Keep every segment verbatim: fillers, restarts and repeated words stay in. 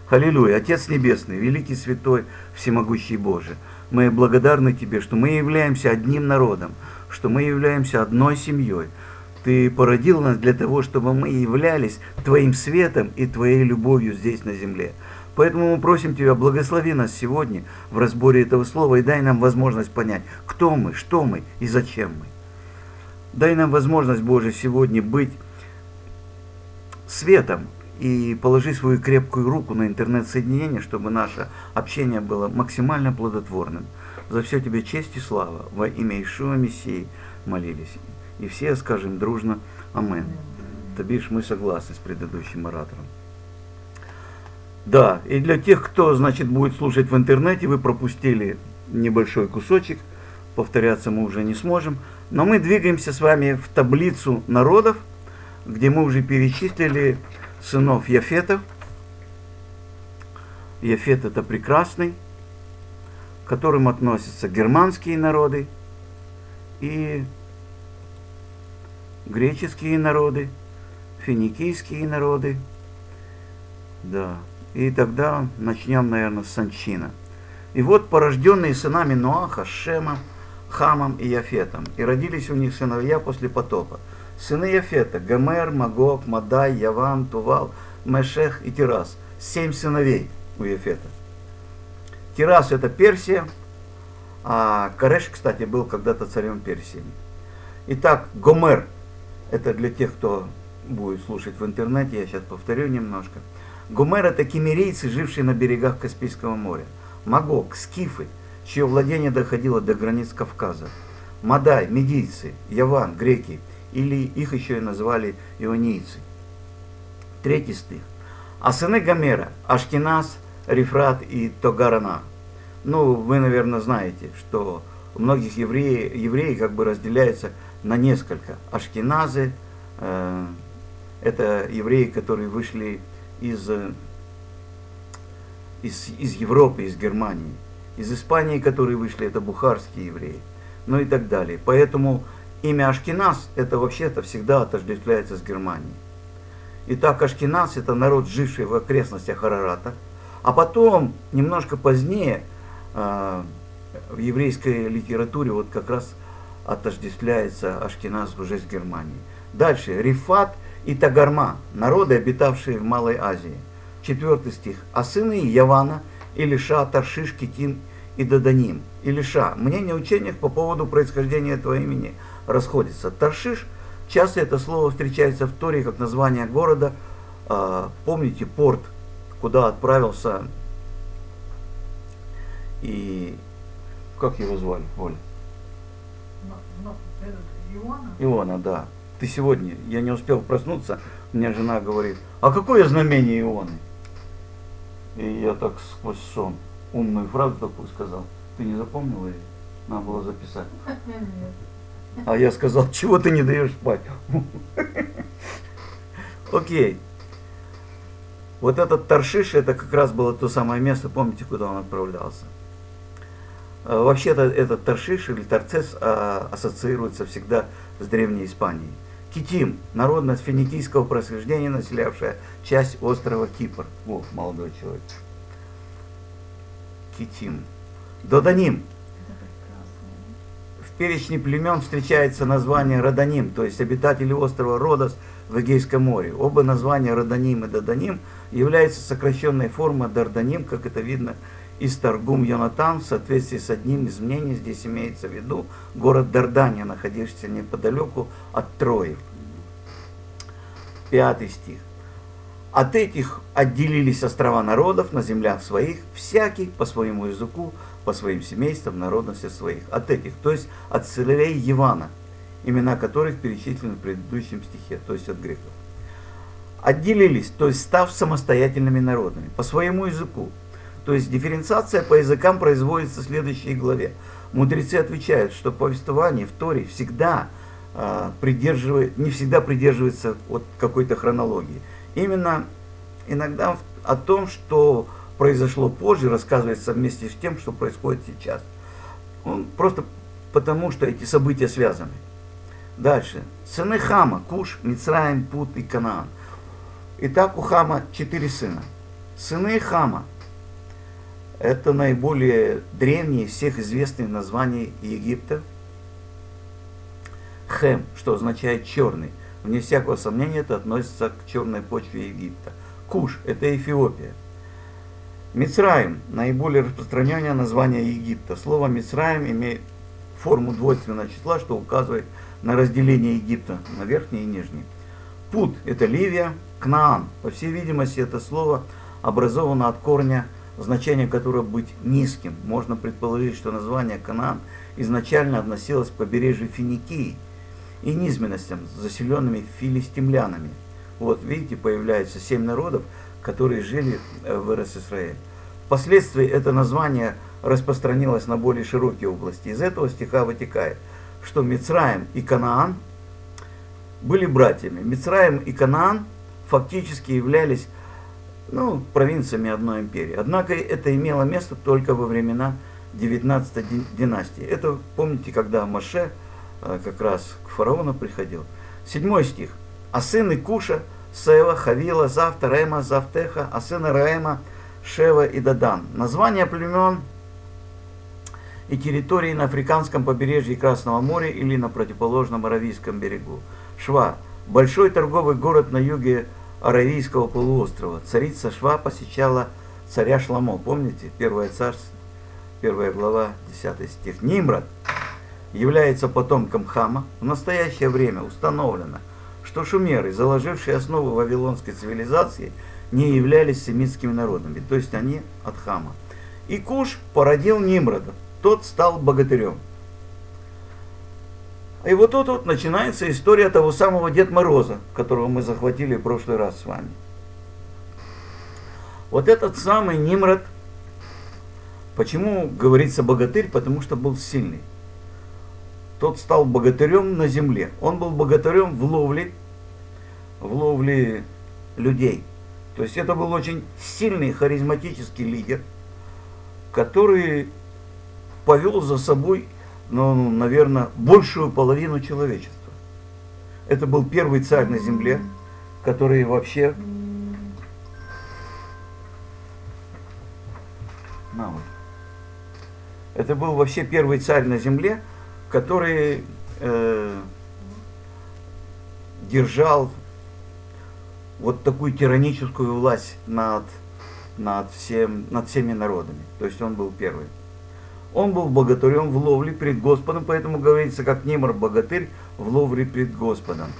Аллилуйя. Отец Небесный, Великий Святой, Всемогущий Боже, мы благодарны Тебе, что мы являемся одним народом, что мы являемся одной семьей. Ты породил нас для того, чтобы мы являлись Твоим светом и Твоей любовью здесь на земле. Поэтому мы просим Тебя, благослови нас сегодня в разборе этого слова и дай нам возможность понять, кто мы, что мы и зачем мы. Дай нам возможность, Боже, сегодня быть светом и положи свою крепкую руку на интернет-соединение, чтобы наше общение было максимально плодотворным. За все Тебе честь и слава. Во имя Иешуа Мессии молились. И все скажем дружно амин. То бишь мы согласны с предыдущим оратором. Да, и для тех, кто, значит, будет слушать в интернете, вы пропустили небольшой кусочек, повторяться мы уже не сможем, но мы двигаемся с вами в таблицу народов, где мы уже перечислили сынов Яфетов. Яфет это прекрасный, к которым относятся германские народы и греческие народы, финикийские народы, да. И тогда начнем, наверное, с Санчина. И вот порожденные сынами Ноаха, Шемом, Хамом и Яфетом. И родились у них сыновья после потопа. Сыны Яфета: Гомер, Магог, Мадай, Яван, Тувал, Мешех и Тирас. Семь сыновей у Яфета. Тирас это Персия, а Кореш, кстати, был когда-то царем Персии. Итак, Гомер, это для тех, кто будет слушать в интернете, я сейчас повторю немножко. Гомер это киммерийцы, жившие на берегах Каспийского моря. Магог, скифы, чье владение доходило до границ Кавказа. Мадай, медийцы, Яван, греки, или их еще и называли ионийцы. Третий стих. А сыны Гомера: Ашкеназ, Рифрат и Тогарана. Ну, вы, наверное, знаете, что у многих евреи, евреи как бы разделяются на несколько. Ашкеназы, э, это евреи, которые вышли из, из, из Европы, из Германии. Из Испании, которые вышли, это бухарские евреи. Ну и так далее. Поэтому имя Ашкеназ, это вообще-то всегда отождествляется с Германией. Итак, Ашкеназ это народ, живший в окрестностях Арарата. А потом, немножко позднее, э, в еврейской литературе вот как раз отождествляется Ашкеназ уже с Германией. Дальше. Рифат и Тагарма, народы, обитавшие в Малой Азии. Четвертый стих. А сыны Явана: Илиша, Таршиш, Китим и Даданим. Илиша. Мнение в учениях по поводу происхождения этого имени расходится. Таршиш, часто это слово встречается в Торе как название города. А, помните порт, куда отправился и как его звали, Оля? Иона? Иона, да. Ты сегодня, я не успел проснуться, мне жена говорит: а какое знамение Ионы? И я так сквозь сон умную фразу такую сказал. Ты не запомнила ее? Надо было записать. А я сказал: чего ты не даешь спать? Окей. Вот этот Таршиш, это как раз было то самое место, помните, куда он отправлялся. Вообще-то этот Таршиш или Тарцес ассоциируется всегда с Древней Испанией. Китим, народность финикийского происхождения, населявшая часть острова Кипр. О, молодой человек. Китим. Доданим. В перечне племен встречается название Роданим, то есть обитатели острова Родос в Эгейском море. Оба названия Роданим и Доданим являются сокращенной формой Дарданим, как это видно из Таргум Йонатан. В соответствии с одним из мнений здесь имеется в виду город Дардания, находившийся неподалеку от Трои. Пятый стих. От этих отделились острова народов на землях своих, всякий по своему языку, по своим семействам, народности своих. От этих, то есть от сыновей Явана, имена которых перечислены в предыдущем стихе, то есть от греков. Отделились, то есть став самостоятельными народами, по своему языку. То есть дифференциация по языкам производится в следующей главе. Мудрецы отвечают, что повествование в Торе всегда э, придерживает, не всегда придерживается от какой-то хронологии. Именно иногда о том, что произошло позже, рассказывается вместе с тем, что происходит сейчас. Он просто потому, что эти события связаны. Дальше. Сыны Хама: Куш, Мицраим, Пут и Канаан. Итак, у Хама четыре сына. Сыны Хама. Это наиболее древние из всех известных названий Египта. Хем, что означает черный. Вне всякого сомнения, это относится к черной почве Египта. Куш – это Эфиопия. Мицраим – наиболее распространенное название Египта. Слово Мицраим имеет форму двойственного числа, что указывает на разделение Египта на верхний и нижний. Пут – это Ливия. Кнаан. По всей видимости, это слово образовано от корня, значение которого быть низким. Можно предположить, что название Канаан изначально относилось к побережью Финикии и низменностям, заселенными филистимлянами. Вот, видите, появляются семь народов, которые жили в Эрес-Исраэль. Впоследствии это название распространилось на более широкие области. Из этого стиха вытекает, что Мицраим и Канаан были братьями. Мицраим и Канаан фактически являлись ну, провинциями одной империи. Однако это имело место только во времена девятнадцатой династии. Это, помните, когда Моше как раз к фараону приходил. Седьмой стих. А сыны Куша, Сева, Хавила, Завта, Рема, Завтеха, а сыны Раэма, Шева и Дадан. Названия племен и территории на африканском побережье Красного моря или на противоположном Аравийском берегу. Шва. Большой торговый город на юге Аравийского полуострова. Царица Шва посещала царя Шламо. Помните? Первое царство, первая глава, десятый стих. Нимрод является потомком Хама. В настоящее время установлено, что шумеры, заложившие основу вавилонской цивилизации, не являлись семитскими народами. То есть они от Хама. И Куш породил Нимрода. Тот стал богатырем. И вот тут вот начинается история того самого Деда Мороза, которого мы захватили в прошлый раз с вами. Вот этот самый Нимрод, почему говорится богатырь? Потому что был сильный. Тот стал богатырем на земле. Он был богатырем в ловле, в ловле людей. То есть это был очень сильный харизматический лидер, который повел за собой, ну, наверное, большую половину человечества. Это был первый царь на земле, который вообще... На вот. Это был вообще первый царь на земле, который э, держал вот такую тираническую власть над, над, всем, над всеми народами. То есть он был первый. Он был богатырем в ловле пред Господом, поэтому говорится, как Нимрод богатырь в ловле пред Господом.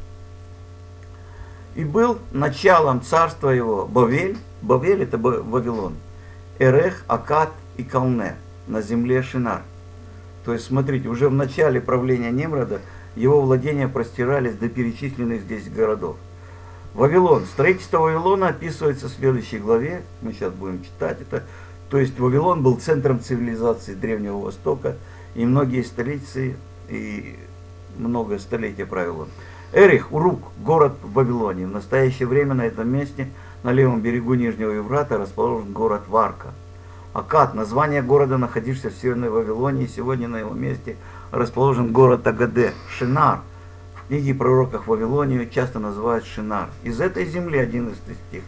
И был началом царства его Бавель. Бавель это Вавилон. Эрех, Акад и Калне на земле Шинар. То есть, смотрите, уже в начале правления Нимрода его владения простирались до перечисленных здесь городов. Вавилон. Строительство Вавилона описывается в следующей главе. Мы сейчас будем читать это. То есть Вавилон был центром цивилизации Древнего Востока, и многие столетия, и много столетий правил он. Эрих, Урук, город в Вавилоне. В настоящее время на этом месте, на левом берегу Нижнего Евфрата, расположен город Варка. Акад, название города, находившегося в Северной Вавилоне, и сегодня на его месте расположен город Агаде. Шинар. В книге пророков Вавилонию часто называют Шинар. Из этой земли одиннадцатый стих.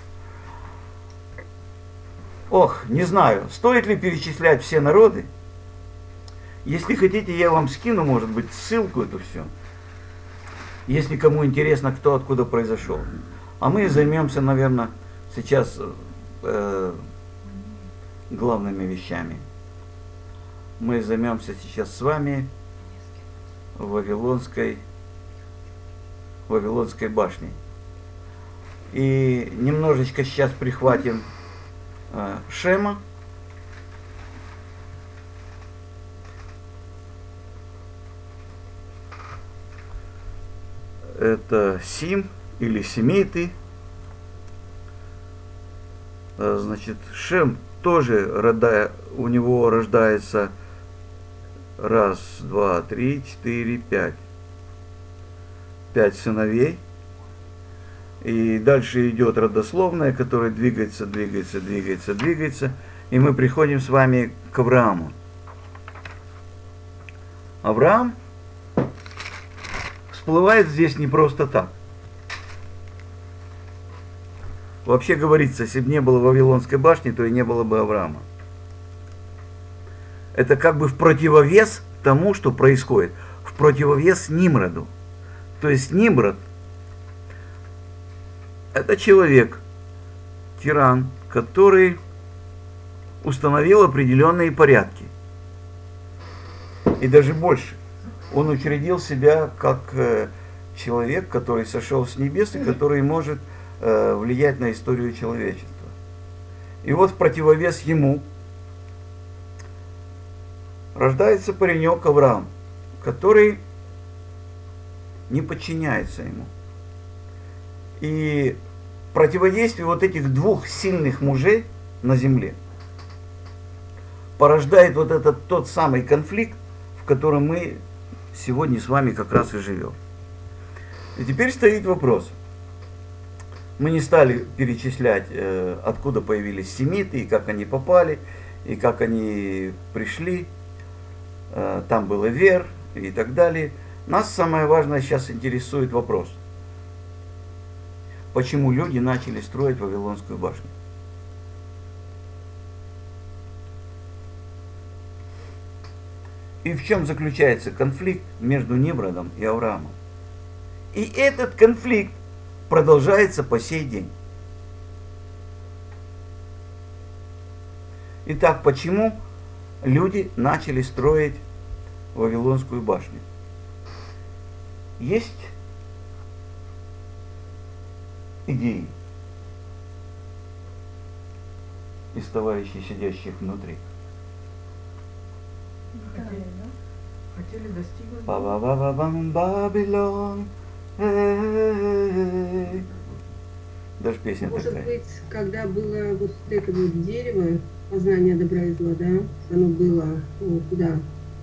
Ох, не знаю, стоит ли перечислять все народы. Если хотите, я вам скину, может быть, ссылку эту все. Если кому интересно, кто откуда произошел. А мы займемся, наверное, сейчас э, главными вещами. Мы займемся сейчас с вами Вавилонской, Вавилонской башней. И немножечко сейчас прихватим Шема. Это Сим или Семиты. Значит, Шем тоже родая, у него рождается раз, два, три, четыре, пять. Пять сыновей. И дальше идет родословная, которая двигается, двигается, двигается, двигается. И мы приходим с вами к Аврааму. Авраам всплывает здесь не просто так. Вообще говорится, если бы не было Вавилонской башни, то и не было бы Авраама. Это как бы в противовес тому, что происходит. В противовес Нимроду. То есть Нимрод – это человек, тиран, который установил определенные порядки. И даже больше. Он учредил себя как э, человек, который сошел с небес и который может э, влиять на историю человечества. И вот в противовес ему рождается паренек Авраам, который не подчиняется ему. И противодействие вот этих двух сильных мужей на земле порождает вот этот тот самый конфликт, в котором мы сегодня с вами как раз и живем. И теперь стоит вопрос. Мы не стали перечислять, э, откуда появились семиты, и как они попали, и как они пришли. Э, там было Вер и так далее. Нас самое важное сейчас интересует вопрос. Почему люди начали строить Вавилонскую башню? И в чем заключается конфликт между Нимродом и Авраамом? И этот конфликт продолжается по сей день. Итак, почему люди начали строить Вавилонскую башню? Есть идеи из товарищей, сидящих внутри. Хотели, да? Хотели достигнуть. Ба-ба-ба-ба-бам, Бабилон. Эй. Даже песня Может такая. быть, когда было вот это вот дерево, познание добра и зла, да, оно было, ну, куда?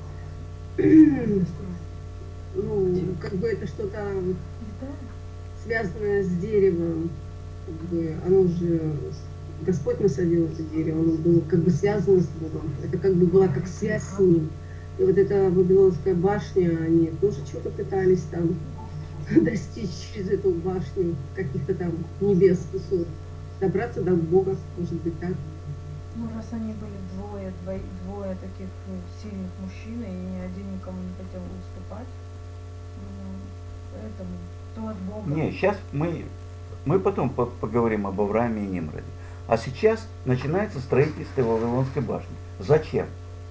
Ну, как бы это что-то связанное с деревом, как бы оно же, Господь насадил это дерево, оно было как бы связано с Богом, это как бы была как связь с Ним. И вот эта Вавилонская башня, они тоже что-то пытались там достичь через эту башню каких-то там небес, высот, добраться до Бога, может быть, так. Ну, раз они были двое, двое, двое таких сильных мужчин, и ни один никому не хотел уступать, ну, поэтому то от Бога. Не, сейчас мы, мы потом по поговорим об Аврааме и Нимроде. А сейчас начинается строительство Вавилонской башни. Зачем?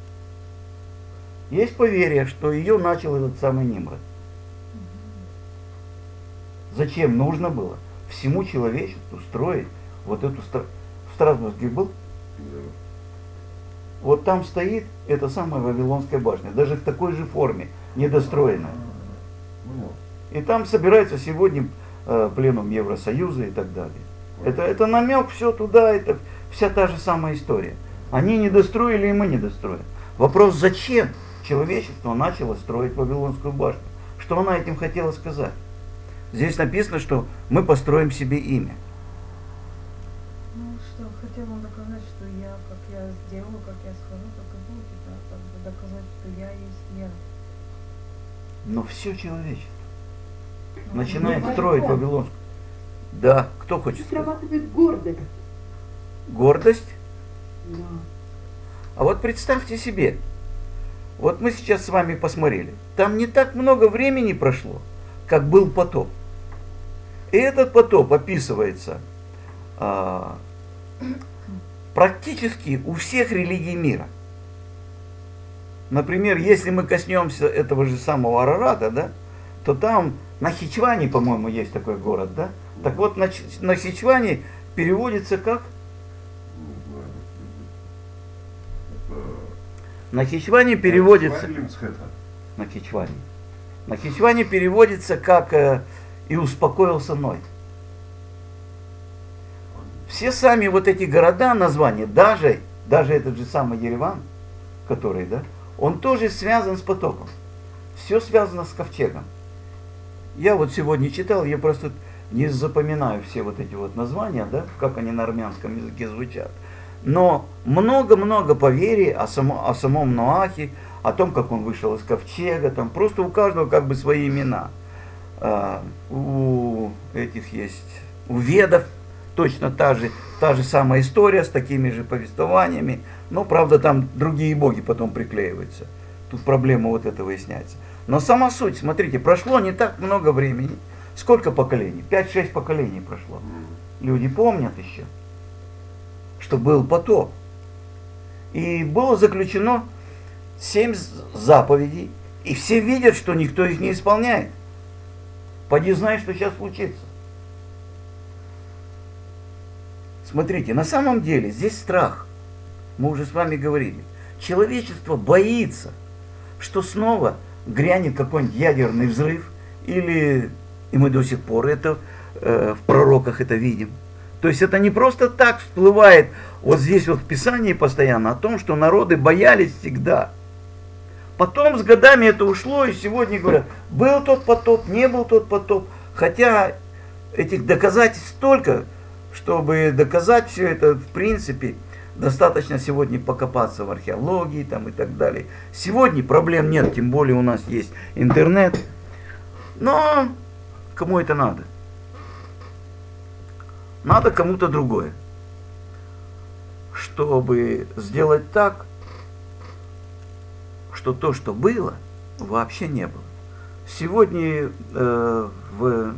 Есть поверье, что ее начал этот самый Нимрод. Зачем нужно было всему человечеству строить вот эту... Стро... В Страсбурге был? Вот там стоит эта самая Вавилонская башня, даже в такой же форме, недостроенная. И там собирается сегодня э, пленум Евросоюза и так далее. Это, это намек все туда, это вся та же самая история. Они не достроили, и мы не достроим. Вопрос, зачем человечество начало строить Вавилонскую башню? Что она этим хотела сказать? Здесь написано, что мы построим себе имя. Ну что, хотел он доказать, что я, как я сделаю, как я скажу, так и будет, да, как бы доказать, что я есть я. Но все человечество Ну, начинает ну, строить пойдем. Вавилонскую. Да, кто хочет сказать? Срабатывает гордость. Гордость? Да. А вот представьте себе, вот мы сейчас с вами посмотрели, там не так много времени прошло, как был потоп. И этот потоп описывается а, практически у всех религий мира. Например, если мы коснемся этого же самого Арарата, да, то там на Хичване, по-моему, есть такой город, да? Так вот, на, на Хичване переводится как? На Хичване переводится... На Хичване. На Хичване переводится как э, «и успокоился Ной». Все сами вот эти города, названия, даже, даже этот же самый Ереван, который, да, он тоже связан с потопом. Все связано с ковчегом. Я вот сегодня читал, я просто не запоминаю все вот эти вот названия, да, как они на армянском языке звучат. Но много-много поверий о, само, о самом Ноахе, о том, как он вышел из ковчега, там просто у каждого как бы свои имена. А, у этих есть, у ведов точно та же, та же самая история с такими же повествованиями, но, правда, там другие боги потом приклеиваются. Тут проблема вот это выясняется. Но сама суть, смотрите, прошло не так много времени. Сколько поколений? пять-шесть поколений прошло. Люди помнят еще, что был потоп. И было заключено семь заповедей, и все видят, что никто их не исполняет. Поди знай, что сейчас случится. Смотрите, на самом деле здесь страх. Мы уже с вами говорили. Человечество боится, что снова грянет какой-нибудь ядерный взрыв, или, и мы до сих пор это э, в пророках это видим. То есть это не просто так всплывает вот здесь вот в Писании постоянно о том, что народы боялись всегда. Потом с годами это ушло, и сегодня говорят, был тот потоп, не был тот потоп. Хотя этих доказательств столько, чтобы доказать все это, в принципе, достаточно сегодня покопаться в археологии там, и так далее. Сегодня проблем нет, тем более у нас есть интернет. Но кому это надо? Надо кому-то другое. Чтобы сделать так, что то, что было, вообще не было. Сегодня э, в,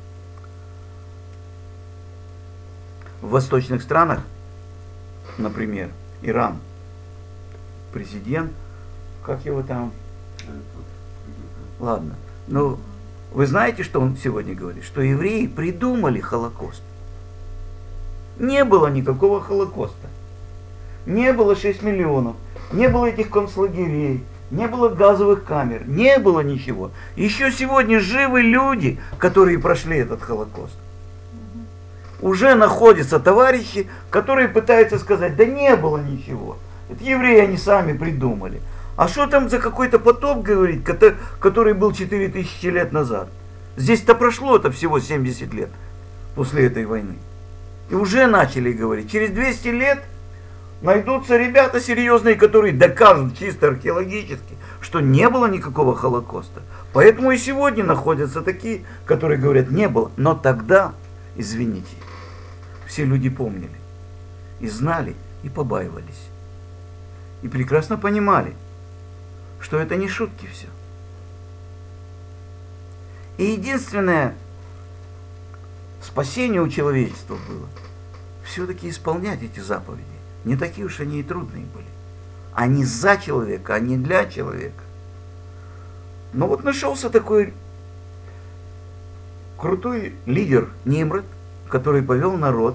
в восточных странах, например, Иран, президент, как его там, ладно, но вы знаете, что он сегодня говорит? Что евреи придумали Холокост. Не было никакого Холокоста. Не было шести миллионов, не было этих концлагерей, не было газовых камер, не было ничего. Еще сегодня живы люди, которые прошли этот Холокост. Уже находятся товарищи, которые пытаются сказать, да не было ничего. Это евреи они сами придумали. А что там за какой-то потоп, говорить, который был четыре тысячи лет назад? Здесь-то прошло-то всего семьдесят лет после этой войны. И уже начали говорить, через двести лет найдутся ребята серьезные, которые докажут чисто археологически, что не было никакого Холокоста. Поэтому и сегодня находятся такие, которые говорят, не было. Но тогда, извините, все люди помнили, и знали, и побаивались. И прекрасно понимали, что это не шутки все. И единственное спасение у человечества было все-таки исполнять эти заповеди. Не такие уж они и трудные были. Они за человека, а не для человека. Но вот нашелся такой крутой лидер Нимрод, который повел народ.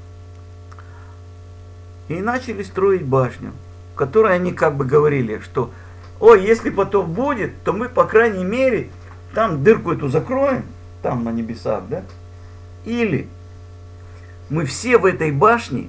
И начали строить башню, в которой они как бы говорили, что ой, если потоп будет, то мы, по крайней мере, там дырку эту закроем, там на небесах, да? Или мы все в этой башне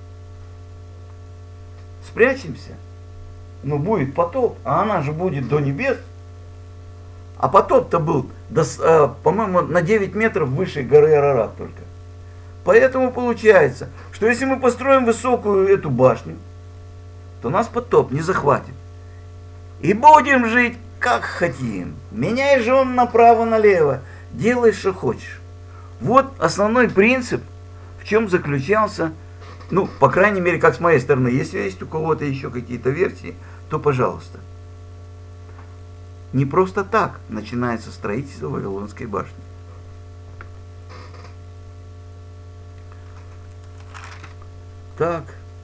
спрячемся, но будет потоп, а она же будет до небес. А потоп-то был, по-моему, на девять метров выше горы Арарат только. Поэтому получается, что если мы построим высокую эту башню, то нас потоп не захватит. И будем жить как хотим. Меняй жен направо-налево, делай, что хочешь. Вот основной принцип, в чем заключался, ну, по крайней мере, как с моей стороны. Если есть у кого-то еще какие-то версии, то пожалуйста. Не просто так начинается строительство Вавилонской башни. Так.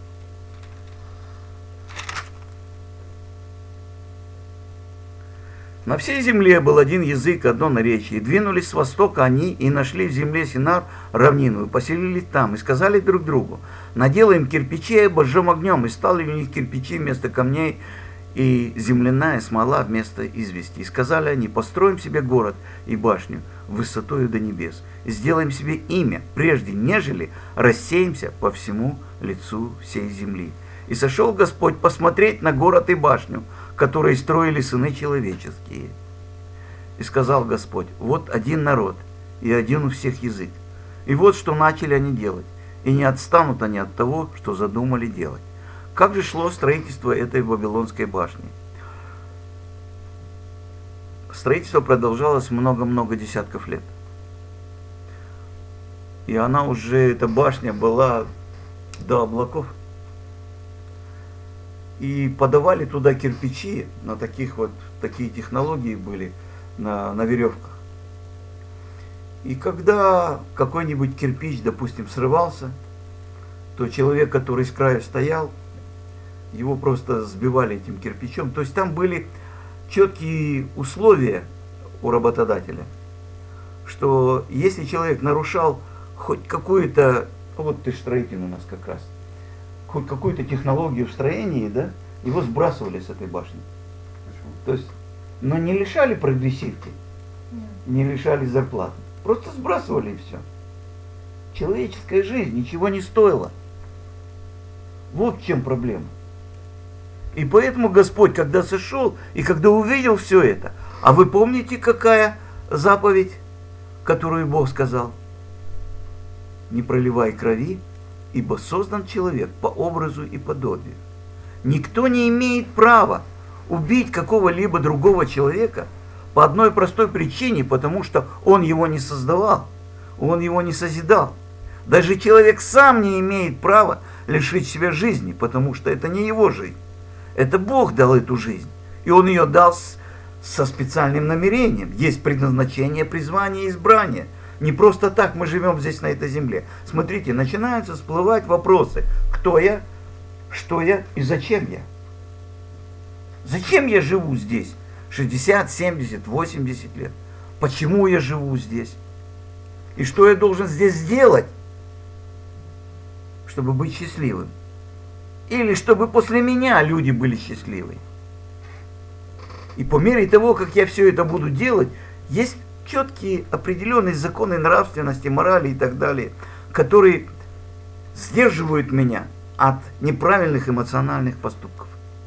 На всей земле был один язык, одно наречие. И двинулись с востока они и нашли в земле Синар равнину, и поселились там, и сказали друг другу, наделаем кирпичей, обожжем огнем, и стали у них кирпичи вместо камней, и земляная смола вместо извести. И сказали они, построим себе город и башню высотою до небес, и сделаем себе имя, прежде нежели рассеемся по всему лицу всей земли. И сошел Господь посмотреть на город и башню, которые строили сыны человеческие. И сказал Господь, вот один народ, и один у всех язык. И вот что начали они делать, и не отстанут они от того, что задумали делать. Как же шло строительство этой Вавилонской башни? Строительство продолжалось много-много десятков лет. И она уже, эта башня была до облаков. И подавали туда кирпичи, на таких вот, такие технологии были, на, на веревках. И когда какой-нибудь кирпич, допустим, срывался, то человек, который с края стоял, его просто сбивали этим кирпичом. То есть там были четкие условия у работодателя, что если человек нарушал хоть какую-то, вот ты строитель у нас как раз, хоть какую-то технологию в строении, да, его сбрасывали с этой башни. Почему? То есть, но не лишали прогрессивки, Нет. не лишали зарплаты. Просто сбрасывали и все. Человеческая жизнь ничего не стоила. Вот в чем проблема. И поэтому Господь, когда сошел и когда увидел все это, а вы помните, какая заповедь, которую Бог сказал? Не проливай крови, ибо создан человек по образу и подобию. Никто не имеет права убить какого-либо другого человека по одной простой причине, потому что он его не создавал, он его не созидал. Даже человек сам не имеет права лишить себя жизни, потому что это не его жизнь. Это Бог дал эту жизнь, и Он ее дал с, со специальным намерением. Есть предназначение, призвание, избрание. Не просто так мы живем здесь, на этой земле. Смотрите, начинаются всплывать вопросы. Кто я, что я и зачем я? Зачем я живу здесь? шестьдесят, семьдесят, восемьдесят лет. Почему я живу здесь? И что я должен здесь сделать, чтобы быть счастливым? Или чтобы после меня люди были счастливы? И по мере того, как я все это буду делать, есть четкие определенные законы нравственности, морали и так далее, которые сдерживают меня от неправильных эмоциональных поступков.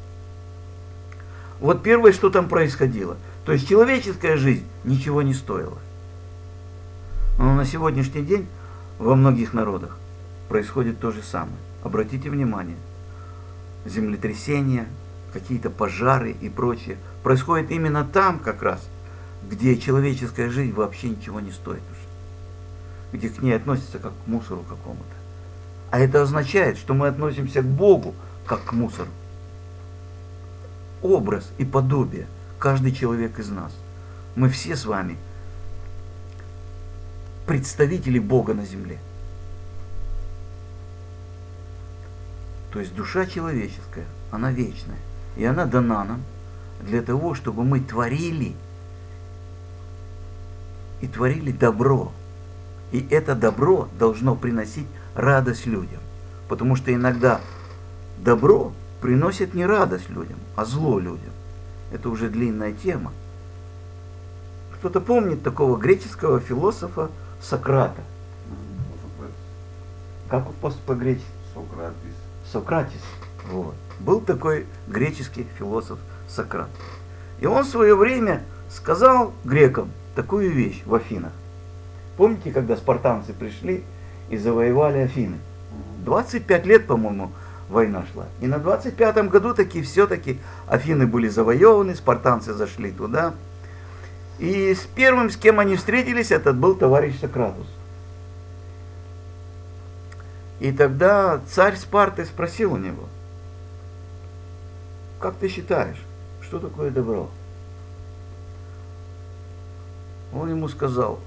Вот первое, что там происходило. То есть человеческая жизнь ничего не стоила. Но на сегодняшний день во многих народах происходит то же самое. Обратите внимание. Землетрясения, какие-то пожары и прочее происходит именно там как раз, где человеческая жизнь вообще ничего не стоит уже. Где к ней относятся как к мусору какому-то. А это означает, что мы относимся к Богу как к мусору. Образ и подобие каждый человек из нас. Мы все с вами представители Бога на земле. То есть душа человеческая, она вечная. И она дана нам для того, чтобы мы творили и творили добро. И это добро должно приносить радость людям. Потому что иногда добро приносит не радость людям, а зло людям. Это уже длинная тема. Кто-то помнит такого греческого философа Сократа? Как он по-гречески? Сократис. Сократис. Вот. Был такой греческий философ Сократ. И он в свое время сказал грекам такую вещь в Афинах. Помните, когда спартанцы пришли и завоевали Афины? двадцать пять лет, по-моему, война шла. И на двадцать пятом году таки все-таки Афины были завоеваны, спартанцы зашли туда. И с первым, с кем они встретились, этот был товарищ Сократус. И тогда царь Спарты спросил у него: как ты считаешь, что такое добро? Он ему сказал,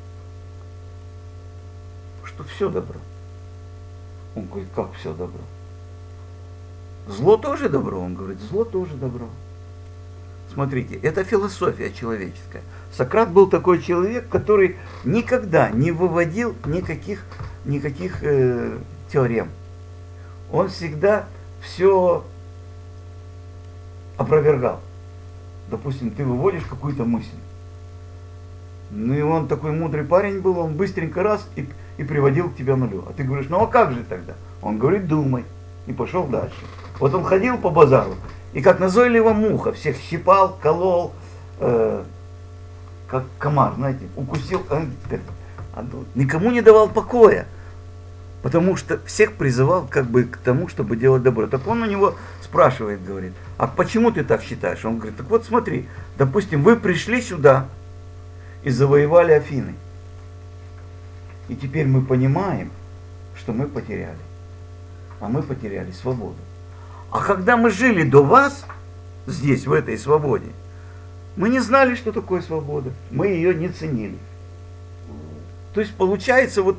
что все добро. Он говорит, как все добро? Зло тоже добро? Он говорит, зло тоже добро. Смотрите, это философия человеческая. Сократ был такой человек, который никогда не выводил никаких, никаких э, теорем. Он всегда все опровергал. Допустим, ты выводишь какую-то мысль. Ну и он такой мудрый парень был, он быстренько раз и, и приводил к тебе нулю. А ты говоришь, ну а как же тогда? Он говорит, думай. И пошел дальше. Вот он ходил по базару, и как назойливая муха, всех щипал, колол, э, как комар, знаете, укусил, э, э, никому не давал покоя, потому что всех призывал как бы к тому, чтобы делать добро. Так он у него спрашивает, говорит, а почему ты так считаешь? Он говорит, так вот смотри, допустим, вы пришли сюда и завоевали Афины. И теперь мы понимаем, что мы потеряли. А мы потеряли свободу. А когда мы жили до вас, здесь, в этой свободе, мы не знали, что такое свобода. Мы ее не ценили. То есть получается вот...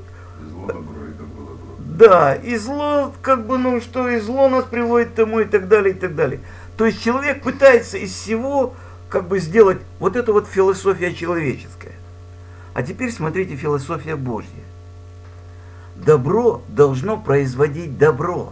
Да, и зло, как бы, ну что, и зло нас приводит к тому, и так далее, и так далее. То есть человек пытается из всего, как бы, сделать вот эту вот философия человеческая. А теперь смотрите, философия Божья. Добро должно производить добро.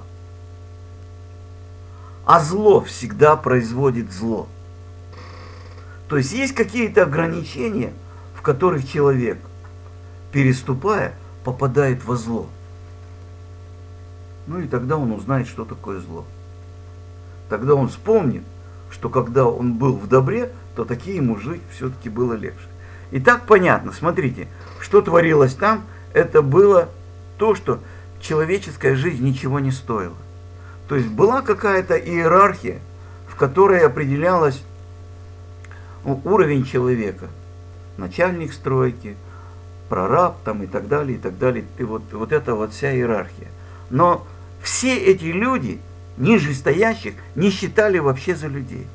А зло всегда производит зло. То есть есть какие-то ограничения, в которых человек, переступая, попадает во зло. Ну и тогда он узнает, что такое зло. Тогда он вспомнит, что когда он был в добре, то такие ему жить все-таки было легче. И так понятно, смотрите, что творилось там, это было то, что человеческая жизнь ничего не стоила. То есть была какая-то иерархия, в которой определялась уровень человека. Начальник стройки, прораб там и так далее, и так далее. И вот, вот это вот вся иерархия. Но все эти люди, ниже стоящих, не считали вообще за людей.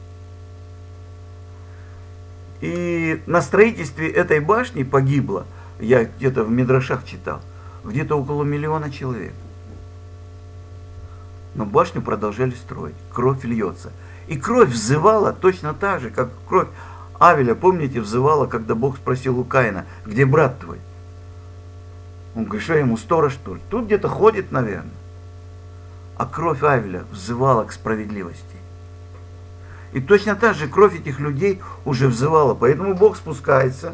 И на строительстве этой башни погибло, я где-то в Мидрашах читал, где-то около миллиона человек. Но башню продолжали строить. Кровь льется. И кровь взывала точно так же, как кровь Авеля, помните, взывала, когда Бог спросил у Каина, где брат твой? Он говорит, что ему сторож, что ли? Тут где-то ходит, наверное. А кровь Авеля взывала к справедливости. И точно так же кровь этих людей уже взывала. Поэтому Бог спускается.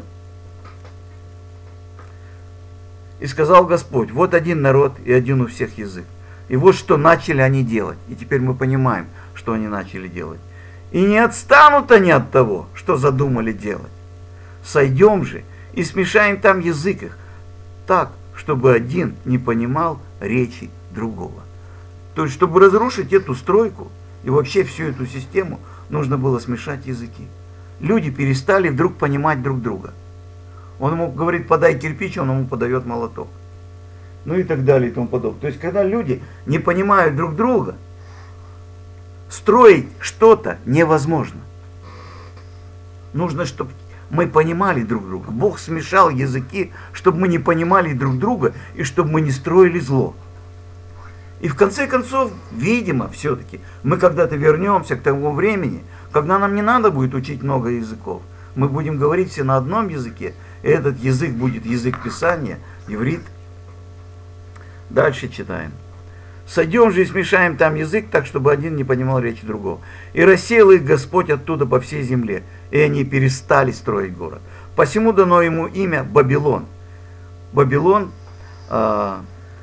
И сказал Господь, вот один народ и один у всех язык. И вот что начали они делать. И теперь мы понимаем, что они начали делать. И не отстанут они от того, что задумали делать. Сойдем же и смешаем там язык их, так, чтобы один не понимал речи другого. То есть, чтобы разрушить эту стройку и вообще всю эту систему, нужно было смешать языки. Люди перестали вдруг понимать друг друга. Он ему говорит, подай кирпич, он ему подает молоток. Ну и так далее и тому подобное. То есть, когда люди не понимают друг друга, строить что-то невозможно. Нужно, чтобы мы понимали друг друга. Бог смешал языки, чтобы мы не понимали друг друга и чтобы мы не строили зло. И в конце концов, видимо, все-таки, мы когда-то вернемся к тому времени, когда нам не надо будет учить много языков. Мы будем говорить все на одном языке, и этот язык будет язык Писания, иврит. Дальше читаем. Сойдем же и смешаем там язык, так, чтобы один не понимал речи другого. И рассеял их Господь оттуда по всей земле, и они перестали строить город. Посему дано ему имя Вавилон. Вавилон, а,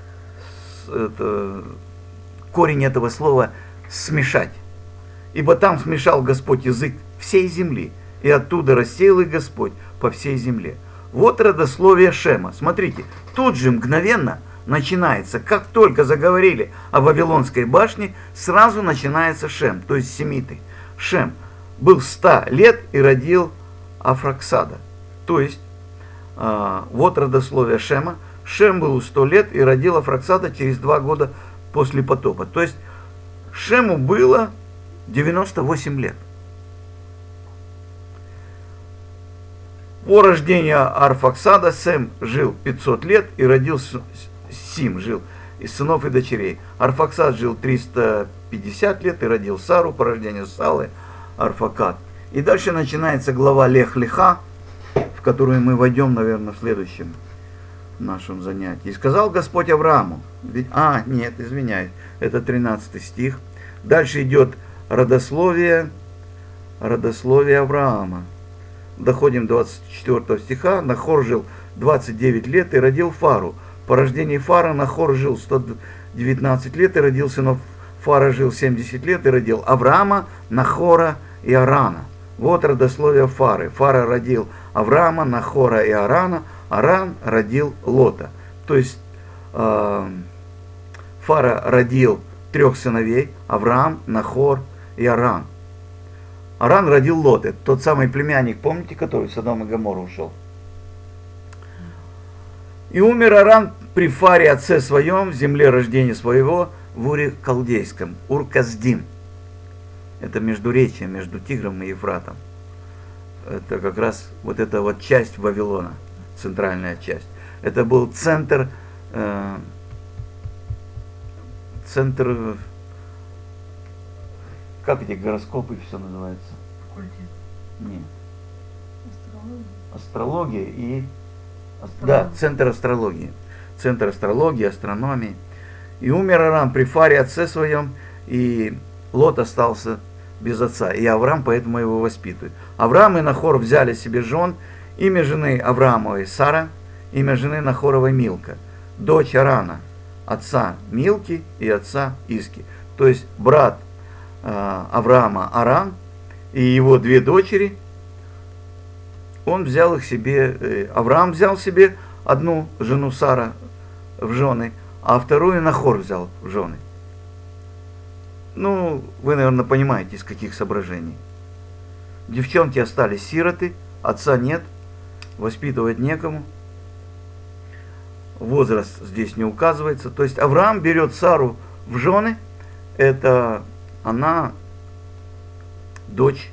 это, корень этого слова смешать. Ибо там смешал Господь язык всей земли, и оттуда рассеял их Господь по всей земле. Вот родословие Шема. Смотрите, тут же мгновенно начинается, как только заговорили о Вавилонской башне, сразу начинается Шем, то есть семиты. Шем был ста лет и родил Афраксада. То есть, э, вот родословие Шема. Шем был сто лет и родил Афраксада через два года после потопа. То есть, Шему было девяносто восемь лет. По рождению Арфаксада Сем жил пятьсот лет и родил Сим, жил из сынов и дочерей. Арфаксад жил триста пятьдесят лет и родил Сару по рождению Салы, Арфакад. И дальше начинается глава Лех-Леха, в которую мы войдем, наверное, в следующем нашем занятии. И сказал Господь Аврааму, ведь, а, нет, извиняюсь, это тринадцатый стих. Дальше идет родословие, родословие Авраама. Доходим до двадцать четвёртого стиха. Нахор жил двадцать девять лет и родил Фару. По рождении Фара Нахор жил сто девятнадцать лет и родил сынов. Фара жил семьдесят лет и родил Авраама, Нахора и Арана. Вот родословие Фары. Фара родил Авраама, Нахора и Арана. Аран родил Лота. То есть э, Фара родил трех сыновей: Авраам, Нахор и Аран. Аран родил Лот, это тот самый племянник, помните, который в Содом и Гоморру ушел. И умер Аран при Фаре, отце своем, в земле рождения своего, в Уре Халдейском, Ур-Каздим. Это междуречие между Тигром и Ефратом. Это как раз вот эта вот часть Вавилона, центральная часть. Это был центр, э, центр, как эти гороскопы все называется? Оккультизм. Нет. Астрология. Астрология и... Астрология. Да, центр астрологии. Центр астрологии, астрономии. И умер Арам при Фаре, отце своем, и Лот остался без отца. И Авраам поэтому его воспитывает. Авраам и Нахор взяли себе жен. Имя жены Авраамовой Сара, имя жены Нахоровой Милка. Дочь Арана, отца Милки и отца Иски. То есть брат э, Авраама Аран и его две дочери, он взял их себе, э, Авраам взял себе одну жену Сара в жены, а вторую Нахор взял в жены. Ну, вы, наверное, понимаете, из каких соображений. Девчонки остались сироты, отца нет, воспитывать некому. Возраст здесь не указывается. То есть Авраам берет Сару в жены, это она дочь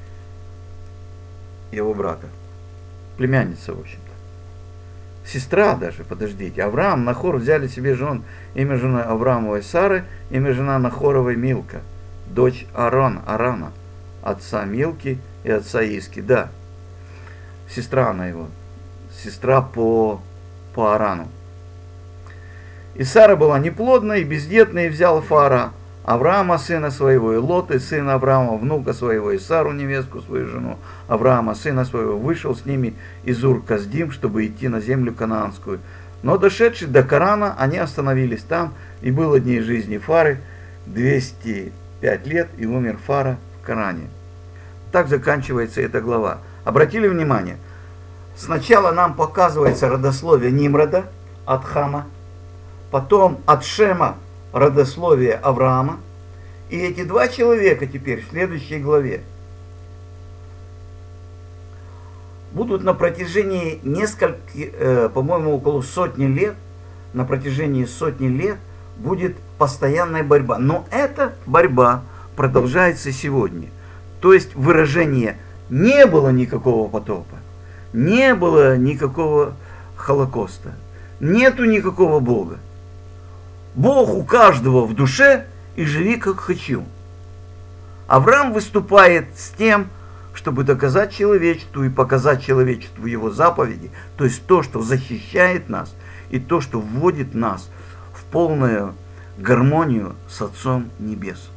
его брата, племянница, в общем-то. Сестра даже, подождите. Авраам, Нахор взяли себе жен. Имя жены Авраамовой Сары, имя жена Нахоровой Милка. Дочь Арон, Арана, отца Милки и отца Иски. Да, сестра она его. Сестра по, по Арану. И Сара была неплодна и бездетна, и взял Фара Авраама, сына своего, и Лота, сына Авраама, внука своего, и Сару, невестку свою жену, Авраама, сына своего, вышел с ними из Ур-Каздим, чтобы идти на землю Канаанскую. Но дошедшие до Карана, они остановились там, и было дней жизни Фары двести пять лет, и умер Фара в Каране. Так заканчивается эта глава. Обратили внимание? Сначала нам показывается родословие Нимрода от Хама, потом от Шема родословие Авраама. И эти два человека теперь в следующей главе будут на протяжении нескольких, э, по-моему, около сотни лет, на протяжении сотни лет будет постоянная борьба. Но эта борьба продолжается сегодня. То есть выражение «не было никакого потопа», «не было никакого Холокоста», «нету никакого Бога». Бог у каждого в душе, и живи как хочу. Авраам выступает с тем, чтобы доказать человечеству и показать человечеству его заповеди, то есть то, что защищает нас, и то, что вводит нас в полную гармонию с Отцом Небес.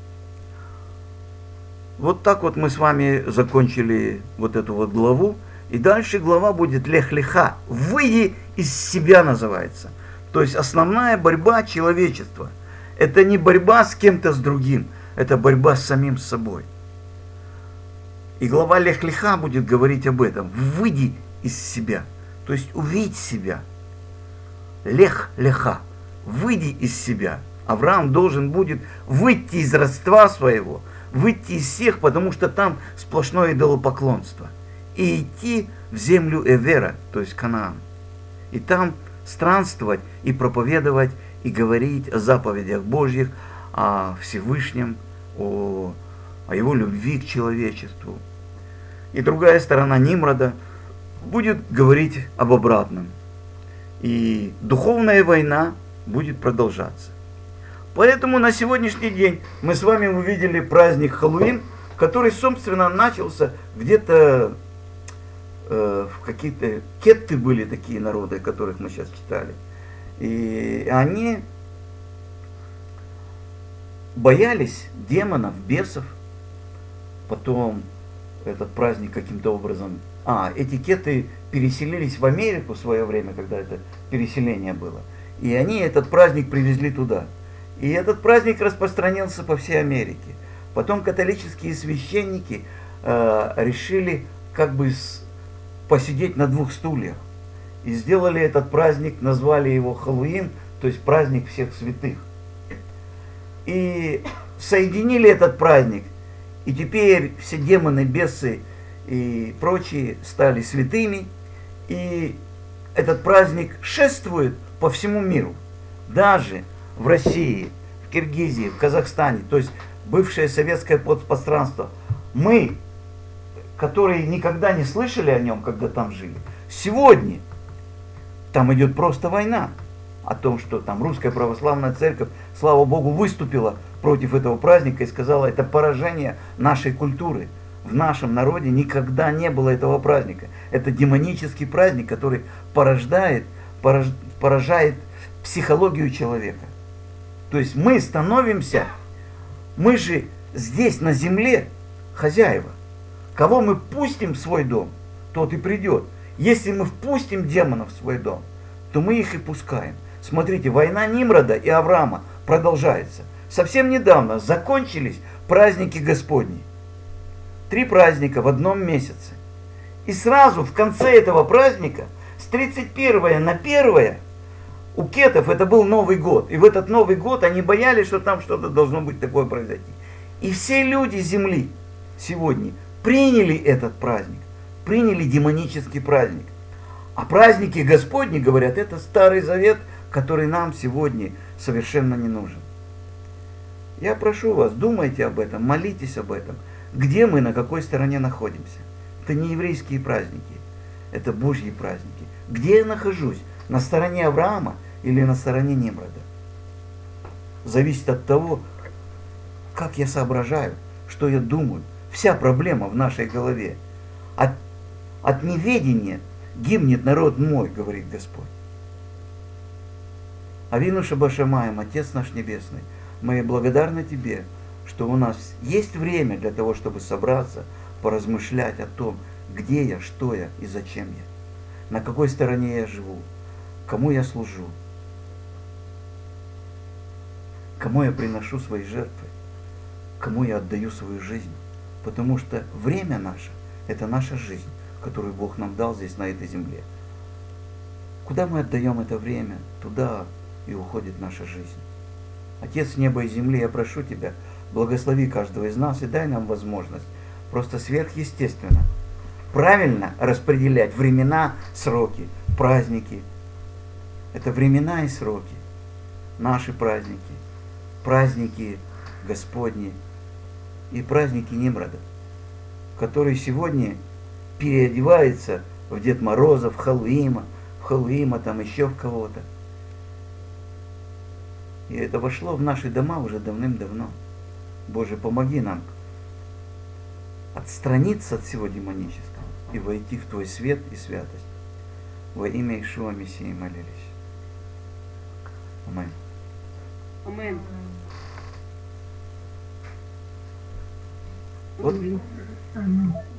Вот так вот мы с вами закончили вот эту вот главу, и дальше глава будет Лех-Леха, выйди из себя называется. То есть основная борьба человечества. Это не борьба с кем-то с другим, это борьба с самим собой. И глава Лех-Леха будет говорить об этом. Выйди из себя. То есть увидь себя. Лех-Леха. Выйди из себя. Авраам должен будет выйти из родства своего, выйти из всех, потому что там сплошное идолопоклонство. И идти в землю Эвера, то есть Канаан. И там странствовать и проповедовать, и говорить о заповедях Божьих, о Всевышнем, о, о его любви к человечеству. И другая сторона Нимрода будет говорить об обратном. И духовная война будет продолжаться. Поэтому на сегодняшний день мы с вами увидели праздник Хэллоуин, который, собственно, начался где-то в какие-то кетты были такие народы, которых мы сейчас читали. И они боялись демонов, бесов. Потом этот праздник каким-то образом... А, эти кетты переселились в Америку в свое время, когда это переселение было. И они этот праздник привезли туда. И этот праздник распространился по всей Америке. Потом католические священники э, решили как бы с посидеть на двух стульях. И сделали этот праздник, назвали его Хэллоуин, то есть праздник всех святых. И соединили этот праздник. И теперь все демоны, бесы и прочие стали святыми. И этот праздник шествует по всему миру. Даже в России, в Киргизии, в Казахстане, то есть бывшее советское подпространство. Мы, которые никогда не слышали о нем, когда там жили, сегодня там идет просто война. О том, что там русская православная церковь, слава Богу, выступила против этого праздника и сказала, это поражение нашей культуры. В нашем народе никогда не было этого праздника. Это демонический праздник, который порождает, порож, поражает психологию человека. То есть мы становимся, мы же здесь на земле хозяева. Кого мы пустим в свой дом, тот и придет. Если мы впустим демонов в свой дом, то мы их и пускаем. Смотрите, война Нимрода и Авраама продолжается. Совсем недавно закончились праздники Господни. Три праздника в одном месяце. И сразу в конце этого праздника, с тридцать первого на первое, у кетов это был Новый год. И в этот Новый год они боялись, что там что-то должно быть такое произойти. И все люди земли сегодня приняли этот праздник. Приняли демонический праздник. А праздники Господни, говорят, это Старый Завет, который нам сегодня совершенно не нужен. Я прошу вас, думайте об этом, молитесь об этом. Где мы, на какой стороне находимся? Это не еврейские праздники, это Божьи праздники. Где я нахожусь? На стороне Авраама или на стороне Нимрода? Зависит от того, как я соображаю, что я думаю. Вся проблема в нашей голове. От, от неведения гибнет народ мой, говорит Господь. Авину Шабашамаем, Отец наш Небесный, мы благодарны Тебе, что у нас есть время для того, чтобы собраться, поразмышлять о том, где я, что я и зачем я, на какой стороне я живу, кому я служу, кому я приношу свои жертвы, кому я отдаю свою жизнь. Потому что время наше – это наша жизнь, которую Бог нам дал здесь, на этой земле. Куда мы отдаем это время, туда и уходит наша жизнь. Отец неба и земли, я прошу Тебя, благослови каждого из нас и дай нам возможность просто сверхъестественно, правильно распределять времена, сроки, праздники. Это времена и сроки. Наши праздники, праздники Господни и праздники Нимрода, который сегодня переодевается в Дед Мороза, в Халуима, в Халуима, там еще в кого-то. И это вошло в наши дома уже давным-давно. Боже, помоги нам отстраниться от всего демонического и войти в Твой свет и святость. Во имя Иешуа Мессии молились. Аминь. Аминь. Вот. Аминь.